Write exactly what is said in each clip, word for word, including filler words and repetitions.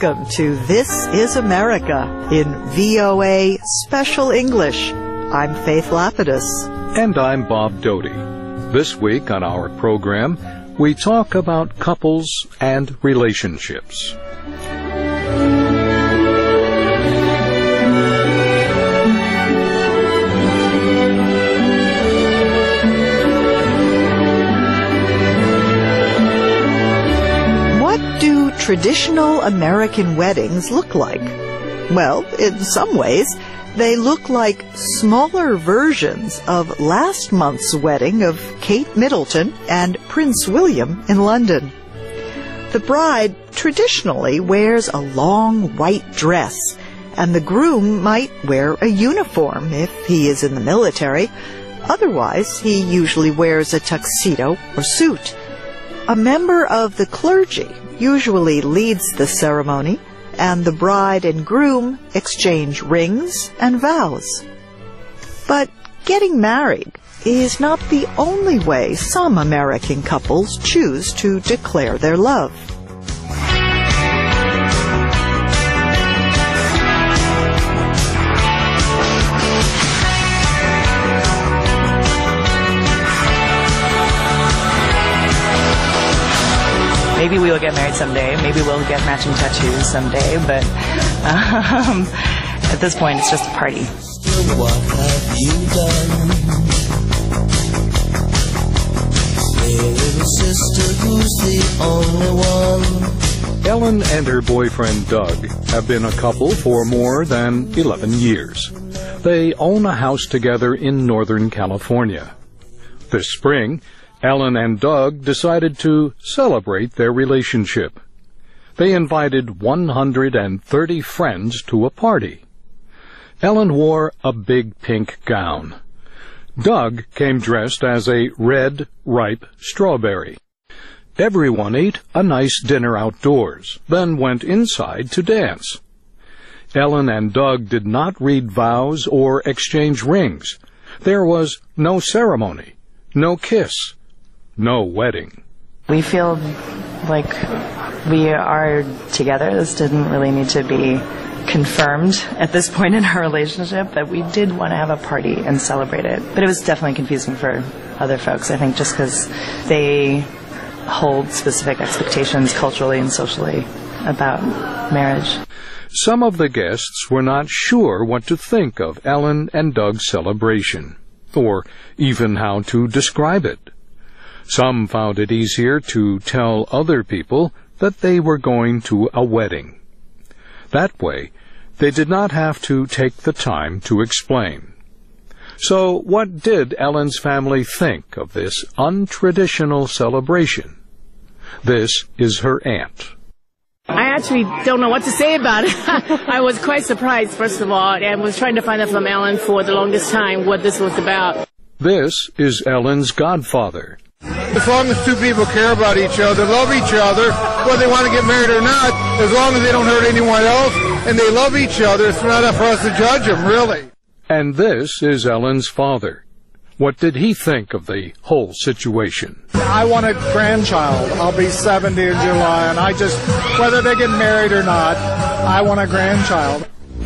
Welcome to This is America in V O A Special English. I'm Faith Lapidus. And I'm Bob Doty. This week on our program, we talk about couples and relationships. Traditional American weddings look like? Well, in some ways, they look like smaller versions of last month's wedding of Kate Middleton and Prince William in London. The bride traditionally wears a long white dress, and the groom might wear a uniform if he is in the military. Otherwise, he usually wears a tuxedo or suit. A member of the clergy usually leads the ceremony, and the bride and groom exchange rings and vows. But getting married is not the only way some American couples choose to declare their love. Maybe we will get married someday. Maybe we'll get matching tattoos someday. But um, at this point, it's just a party. What have you done? Hey, little sister, who's the only one? Ellen and her boyfriend Doug have been a couple for more than eleven years. They own a house together in Northern California. This spring, Ellen and Doug decided to celebrate their relationship. They invited one hundred thirty friends to a party. Ellen wore a big pink gown. Doug came dressed as a red, ripe strawberry. Everyone ate a nice dinner outdoors, then went inside to dance. Ellen and Doug did not read vows or exchange rings. There was no ceremony, no kiss, no wedding. We feel like we are together. This didn't really need to be confirmed at this point in our relationship, but we did want to have a party and celebrate it. But it was definitely confusing for other folks, I think, just because they hold specific expectations culturally and socially about marriage. Some of the guests were not sure what to think of Ellen and Doug's celebration, or even how to describe it. Some found it easier to tell other people that they were going to a wedding. That way, they did not have to take the time to explain. So, what did Ellen's family think of this untraditional celebration? This is her aunt. I actually don't know what to say about it. I was quite surprised, first of all, and was trying to find out from Ellen for the longest time what this was about. This is Ellen's godfather. As long as two people care about each other, love each other, whether they want to get married or not, as long as they don't hurt anyone else, and they love each other, it's not up for us to judge them, really. And this is Ellen's father. What did he think of the whole situation? I want a grandchild. I'll be seventy in July, and I just, whether they get married or not, I want a grandchild.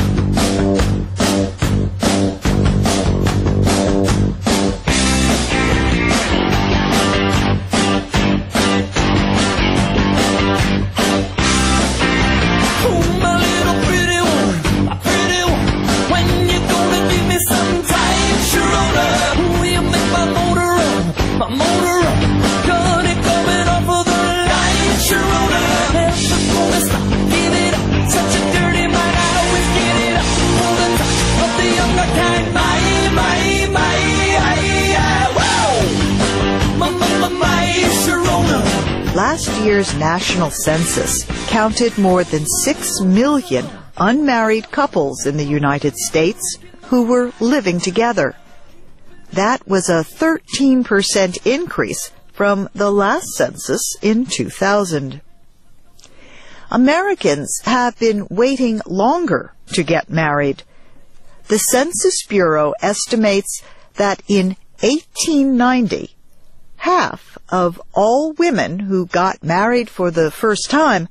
Last year's national census counted more than six million unmarried couples in the United States who were living together. That was a thirteen percent increase from the last census in two thousand. Americans have been waiting longer to get married. The Census Bureau estimates that in eighteen ninety, half of all women who got married for the first time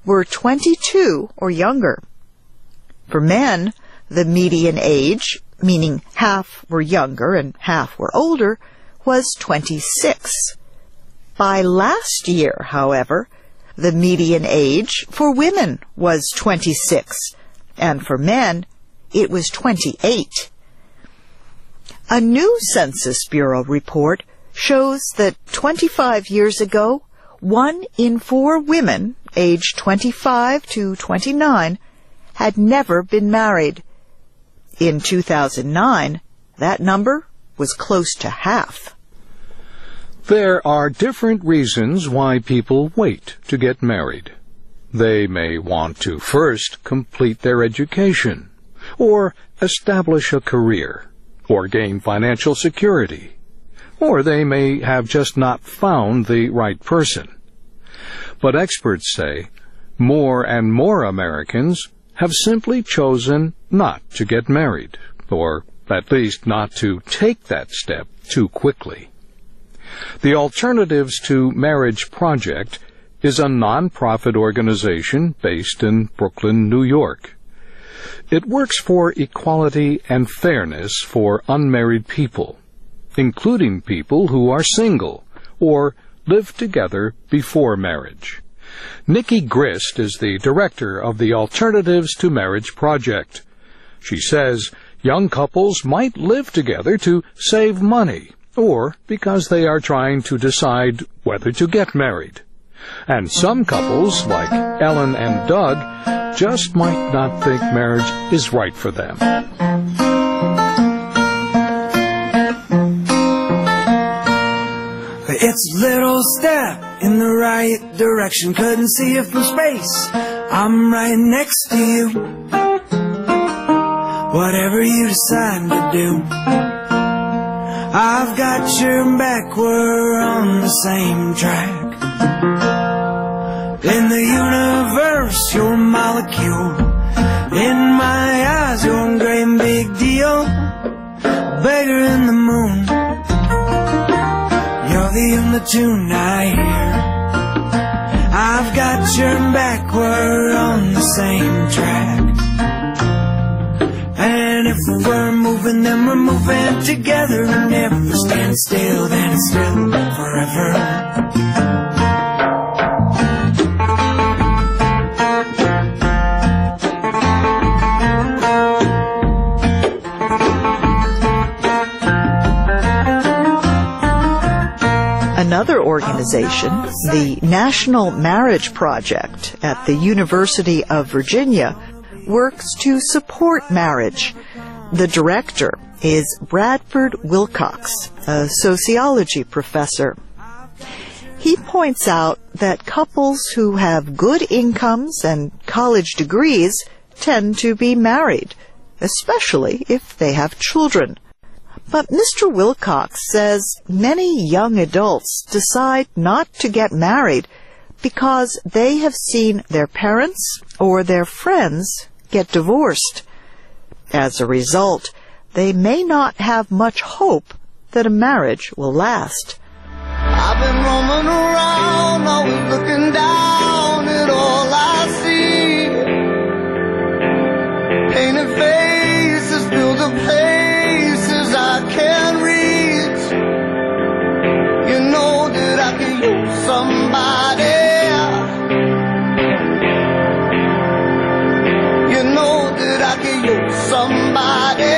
were twenty-two or younger. For men, the median age, meaning half were younger and half were older, was twenty-six. By last year, however, the median age for women was twenty-six, and for men, it was twenty-eight. A new Census Bureau report shows that twenty-five years ago, one in four women aged twenty-five to twenty-nine had never been married. In two thousand nine, that number was close to half. There are different reasons why people wait to get married. They may want to first complete their education, or establish a career, or gain financial security, or they may have just not found the right person. But experts say more and more Americans have simply chosen not to get married, or at least not to take that step too quickly. The Alternatives to Marriage Project is a non-profit organization based in Brooklyn, New York. It works for equality and fairness for unmarried people, including people who are single or live together before marriage. Nikki Grist is the director of the Alternatives to Marriage Project. She says young couples might live together to save money or because they are trying to decide whether to get married. And some couples, like Ellen and Doug, just might not think marriage is right for them. It's a little step in the right direction. Couldn't see it from space. I'm right next to you. Whatever you decide to do, I've got your back. We're on the same track. In the universe, you're a molecule. In my eyes, you're a great big deal. Bigger than the moon. You're the only tune I hear. I've got your back, we're on the same track. And if we're moving, then we're moving together. And never stand still, then it's still forever. Another organization, the National Marriage Project at the University of Virginia, works to support marriage. The director is Bradford Wilcox, a sociology professor. He points out that couples who have good incomes and college degrees tend to be married, especially if they have children. But Mister Wilcox says many young adults decide not to get married because they have seen their parents or their friends get divorced. As a result, they may not have much hope that a marriage will last. I've been roaming around, always looking down at all I see. Painted faces fill the places I can't reach. You know that I can use somebody. You know that I can use somebody.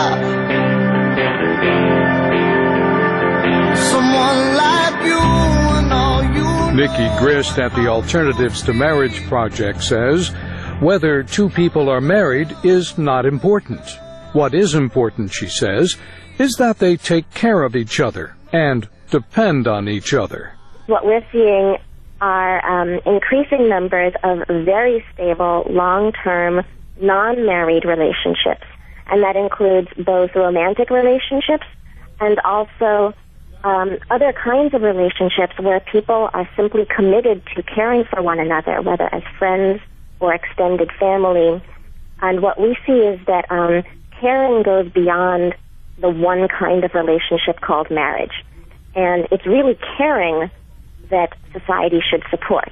Someone like you and all you. Nikki Grist at the Alternatives to Marriage Project says whether two people are married is not important. What is important, she says, is that they take care of each other and depend on each other. What we're seeing are um, increasing numbers of very stable, long-term, non-married relationships. And that includes both romantic relationships and also um, other kinds of relationships where people are simply committed to caring for one another, whether as friends or extended family. And what we see is that um, caring goes beyond the one kind of relationship called marriage. And it's really caring that society should support.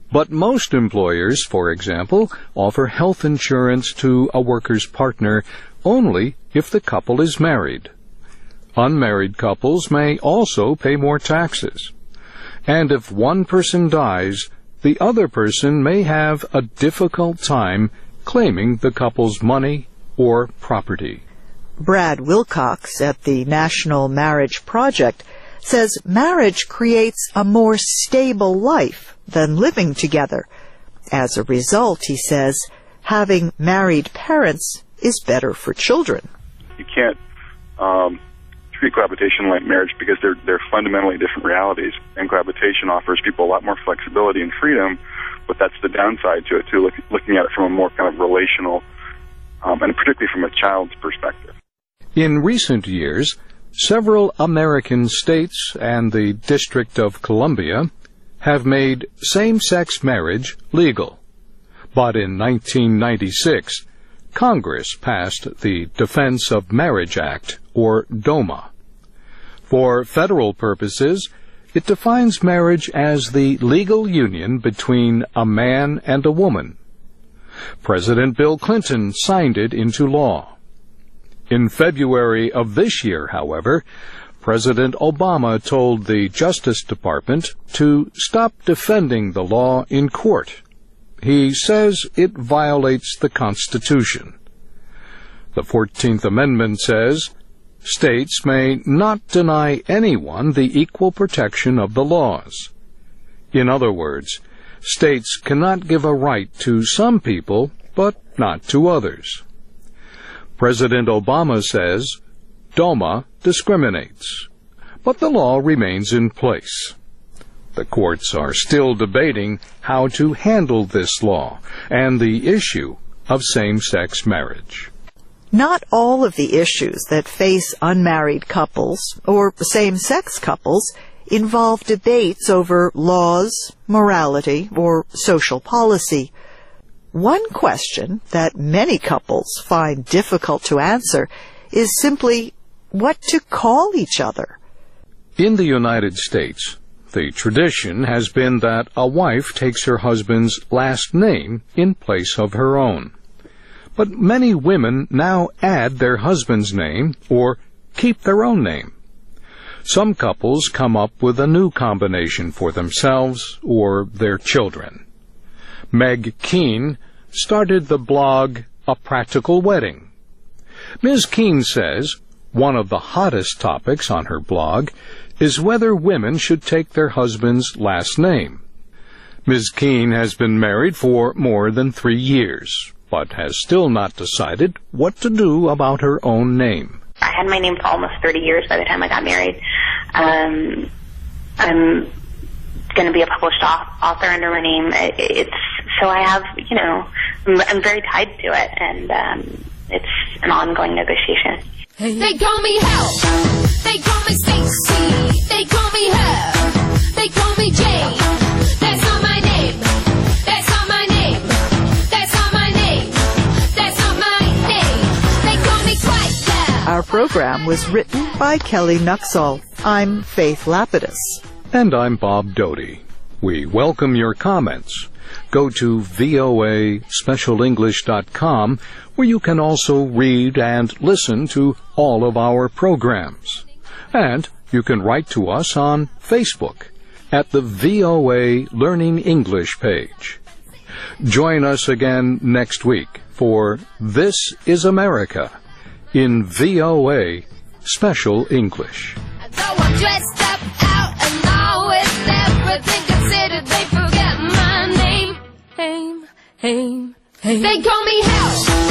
But most employers, for example, offer health insurance to a worker's partner only if the couple is married. Unmarried couples may also pay more taxes. And if one person dies, the other person may have a difficult time claiming the couple's money or property. Brad Wilcox at the National Marriage Project says marriage creates a more stable life than living together. As a result, he says, having married parents is better for children. You can't um, treat cohabitation like marriage because they're they're fundamentally different realities. And cohabitation offers people a lot more flexibility and freedom, but that's the downside to it too. Look, looking at it from a more kind of relational, um, and particularly from a child's perspective. In recent years, several American states and the District of Columbia have made same-sex marriage legal. But in nineteen ninety-six, Congress passed the Defense of Marriage Act, or DOMA. For federal purposes, it defines marriage as the legal union between a man and a woman. President Bill Clinton signed it into law. In February of this year, however, President Obama told the Justice Department to stop defending the law in court. He says it violates the Constitution. The fourteenth Amendment says, states may not deny anyone the equal protection of the laws. In other words, states cannot give a right to some people, but not to others. President Obama says DOMA discriminates, but the law remains in place. The courts are still debating how to handle this law and the issue of same-sex marriage. Not all of the issues that face unmarried couples or same-sex couples involve debates over laws, morality, or social policy. One question that many couples find difficult to answer is simply what to call each other. In the United States, the tradition has been that a wife takes her husband's last name in place of her own. But many women now add their husband's name or keep their own name. Some couples come up with a new combination for themselves or their children. Meg Keene started the blog A Practical Wedding. Miz Keene says one of the hottest topics on her blog is whether women should take their husband's last name. Miz Keene has been married for more than three years, but has still not decided what to do about her own name. I had my name for almost thirty years by the time I got married. Um, I'm going to be a published author under my name. It's so I have, you know, I'm, I'm very tied to it, and um, it's an ongoing negotiation. They call me Help. They call me Stacy. They call me Her. They call me Jane. That's not my name. That's not my name. That's not my name. That's not my name. They call me Twice. Our program was written by Kelly Nuxall. I'm Faith Lapidus. And I'm Bob Doty. We welcome your comments. Go to V O A special english dot com, where you can also read and listen to all of our programs. And you can write to us on Facebook at the V O A Learning English page. Join us again next week for This is America in V O A Special English. Though I'm dressed up out and all with everything considered, they forget my name. Name, name, name. They call me Help.